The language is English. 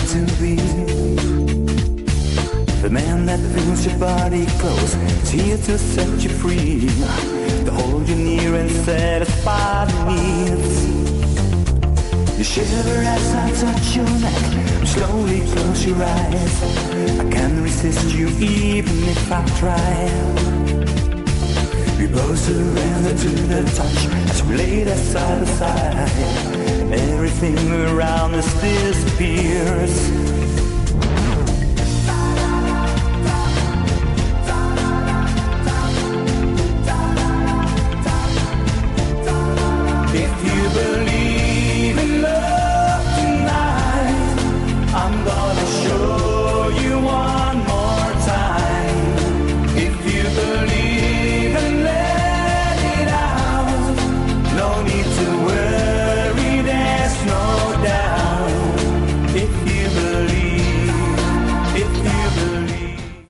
to be. The man that brings your body close is here to set you free, to hold you near and satisfy the needs. You shiver as I touch your neck, slowly close your eyes. I can't resist you even if I try. We both surrender to the touch as we lay that side by side. Everything around us disappears.